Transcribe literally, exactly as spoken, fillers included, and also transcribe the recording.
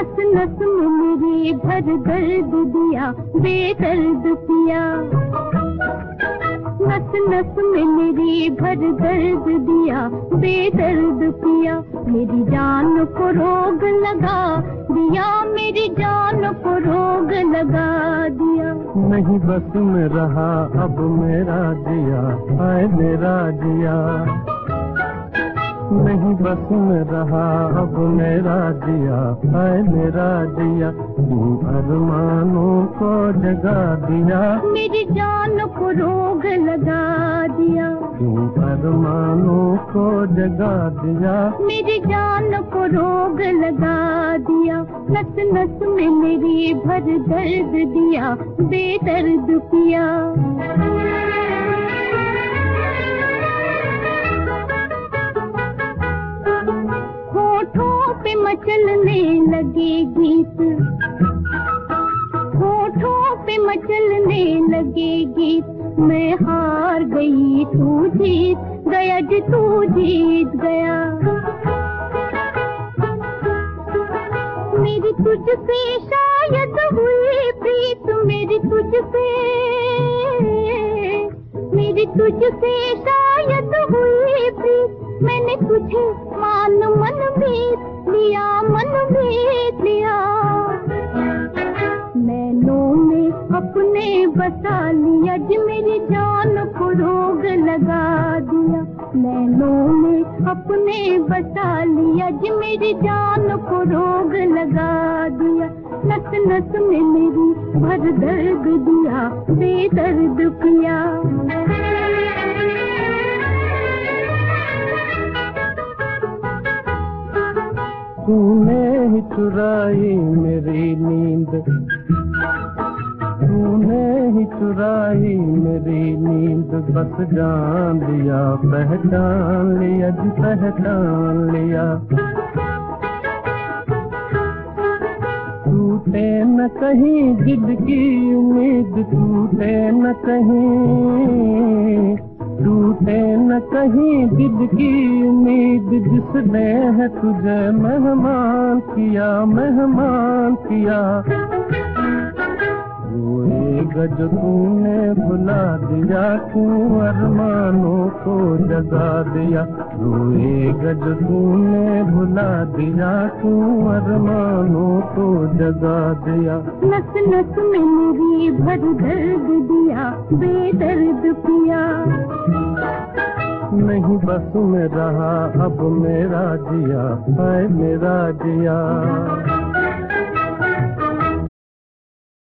नस नस में मेरी भर दर्द दिया, बेदर्द पिया। नस नस में मेरी भर दर्द दिया, बेदर्द पिया। मेरी जान को रोग लगा दिया, मेरी जान को रोग लगा दिया। नहीं बस में रहा अब मेरा जिया, हाय मेरा जिया। नहीं बस में रहा अब मेरा जिया, हाय मेरा जिया। तू अरमानों को जगा दिया, मेरी जान को रोग लगा दिया। तू अरमानों को जगा दिया, मेरी जान को रोग लगा दिया। नस नस में मेरी भर दर्द दिया, बेदर्द पिया। होठों पे मचलने लगे गीत, होठों पे मचलने लगे गीत। मैं हार गई तू जीत गया, जी तू जीत गया। मेरी तुझसे शायद हुई प्रीत, मेरी तुझसे मेरी तुझसे शायद हुई प्रीत। मैंने तुझे मान मन बीत लिया, मन बीत लिया। नैनों में अपने बसा लिया, जी मेरी जान को रोग लगा दिया। नैनों में अपने बसा लिया, जी मेरी जान को रोग लगा दिया। नस नस में मेरी भर दर्द दिया, बेदर्द पिया। तूने ही चुराई मेरी नींद, तूने ही चुराई मेरी नींद। बस जान लिया, पहचान लिया, जी पहचान लिया। टूटे न कहीं जिद की उम्मीद, टूटे न कहीं, टूटे न कहीं जिद की उम्मीद। जिसने है तुझे मेहमान किया, मेहमान किया। रोएगा जो तूने भुला दिया, क्यों अरमानों को जगा दिया। रोएगा जो तूने भुला दिया, क्यों अरमानों को जगा दिया। नस नस में मेरी भर दर्द दिया, बेदर्द पिया। नहीं बस में रहा अब मेरा जिया, हाय मेरा जिया।